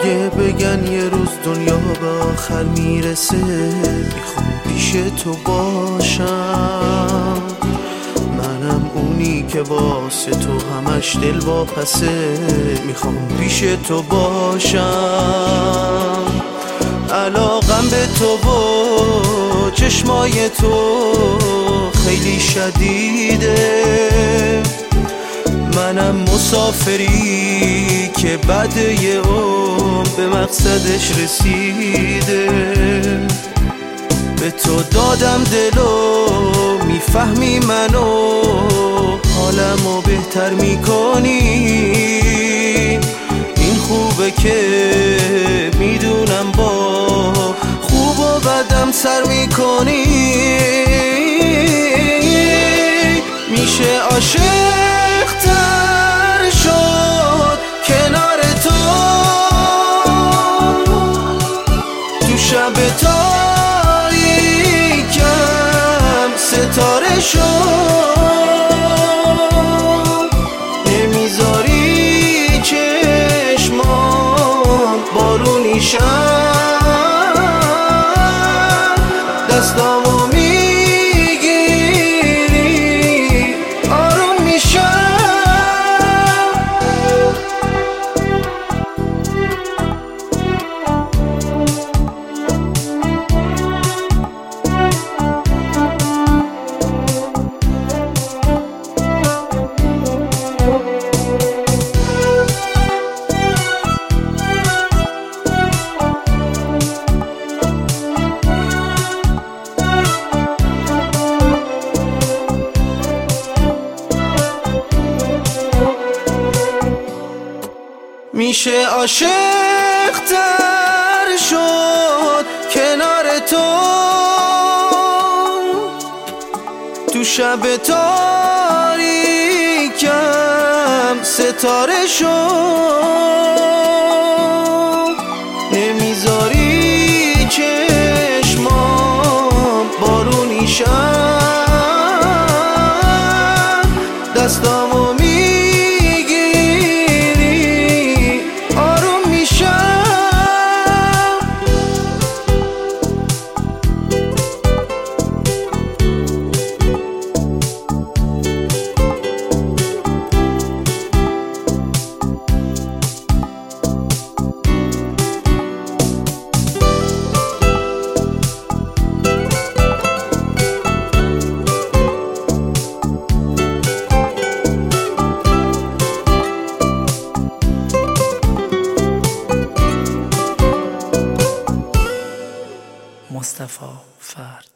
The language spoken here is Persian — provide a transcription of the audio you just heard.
اگه بگن یه روز دنیا به آخر میرسه، میخوام پیش تو باشم. منم اونی که واسه تو همش دل واپسه، میخوام پیش تو باشم. علاقم به تو و چشمای تو خیلی شدیده. منم مسافری که بعد یه عمر به مقصدش رسیده. به تو دادم دلو، میفهمی منو، حالمو بهتر میکنی. این خوبه که میدونم با خوب و بدم سر میکنی. میشه عاشق تر شد کنار تو، تو شب تاریکم ستاره شد. نمیذاری چشمام بارونی شن، دستامو میگیری آروم میشم. میشه عاشق تر شد کنار تو، تو شب تاریکم ستاره شد. نمیذاری چشمام بارونی شن، دستامو مصطفی فرد.